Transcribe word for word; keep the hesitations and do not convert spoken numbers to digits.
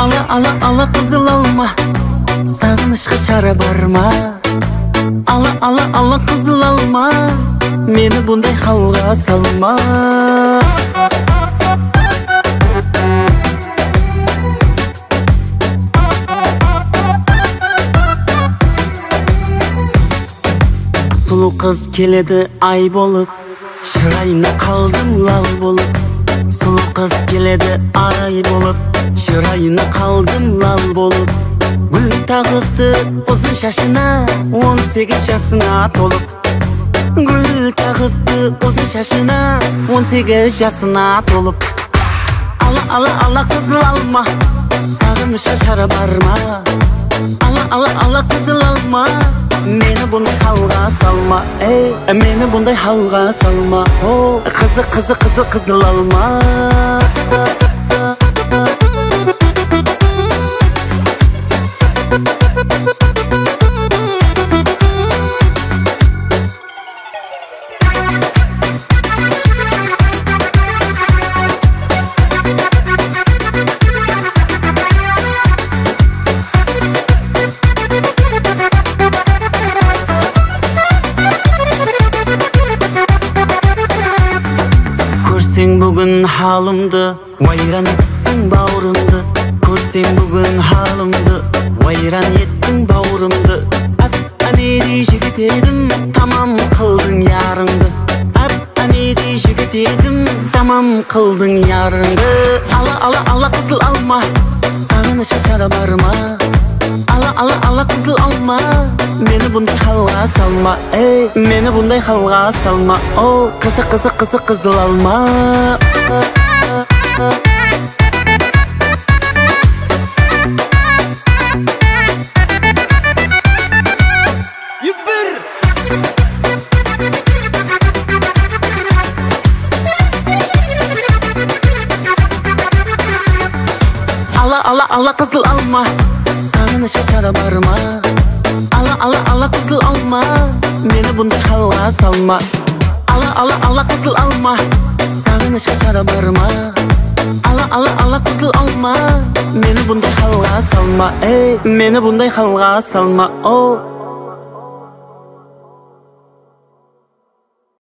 Ала ала ала қызыл алма, сағынышқа шара барма. Ала ала ала қызыл алма, мені бұндай халға салма. Сұлу қыз келеді ай болып, шырайына қалдым лал болып. Сұлу қыз келеді ай болып, шырайына қалдым лал болып. Гүл тағыпты ұзын шашына, он сегіз жасына толып. Гүл тағыпты ұзын шашына, он сегіз жасына толып. Ала ала ала қызыл алма, сағынышқа шара барма. Ала ала ала қызыл алма, мені бұндай халға салма. Эй, мені бұндай халға салма. О, қызы қызы қызы қызыл алма. Көрсең бүгін халымды, ойран еттің бауырымды. Көрсең бүгін халымды, ойран еттің бауырымды. Әп-әнедей жігіт едім, тамам қылдың ярыңды. Әп-әнедей жігіт едім, тамам қылдың ярыңды. Ала ала ала қызыл алма, сағынышқа шара барма. Ала ала ала қызыл алма, мені бұндай халға салма. Эй, мені бұндай халға салма. О, қызы қызы қызы қызыл алма. Ала ала ала қызыл алма, сағынышқа шара барма. Ала ала ала қызыл алма, мені бұндай халға салма. Ала ала ала қызыл алма, сағынышқа шара барма. Ала ала ала қызыл алма, мені бұндай халға салма. Эй, мені бұндай халға салма. О